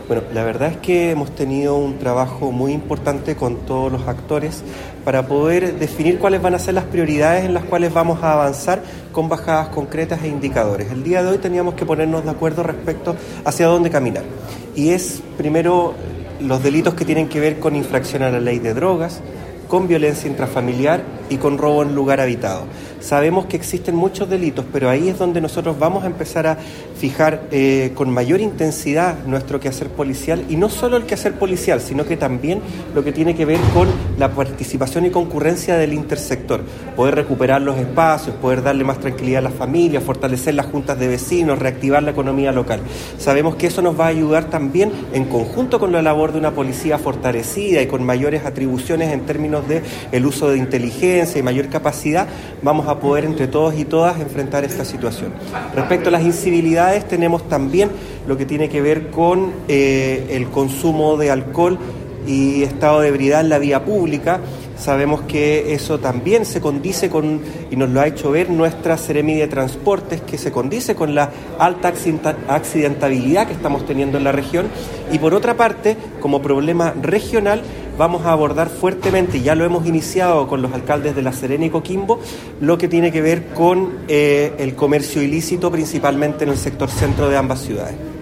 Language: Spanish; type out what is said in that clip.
Bueno, la verdad es que hemos tenido un trabajo muy importante con todos los actores para poder definir cuáles van a ser las prioridades en las cuales vamos a avanzar con bajadas concretas e indicadores. El día de hoy teníamos que ponernos de acuerdo respecto hacia dónde caminar. Y es, primero, los delitos que tienen que ver con infracción a la ley de drogas, con violencia intrafamiliar y con robo en lugar habitado. Sabemos que existen muchos delitos, pero ahí es donde nosotros vamos a empezar a fijar con mayor intensidad nuestro quehacer policial, y no solo el quehacer policial, sino que también lo que tiene que ver con la participación y concurrencia del intersector, poder recuperar los espacios, poder darle más tranquilidad a las familias, fortalecer las juntas de vecinos, reactivar la economía local. Sabemos que eso nos va a ayudar también, en conjunto con la labor de una policía fortalecida y con mayores atribuciones en términos de el uso de inteligencia y mayor capacidad, vamos a poder entre todos y todas enfrentar esta situación. Respecto a las incivilidades, tenemos también lo que tiene que ver con el consumo de alcohol y estado de ebriedad en la vía pública. Sabemos que eso también se condice con, y nos lo ha hecho ver nuestra Seremi de Transportes, que se condice con la alta accidentabilidad que estamos teniendo en la región. Y por otra parte, como problema regional, vamos a abordar fuertemente, y ya lo hemos iniciado con los alcaldes de La Serena y Coquimbo, lo que tiene que ver con el comercio ilícito, principalmente en el sector centro de ambas ciudades.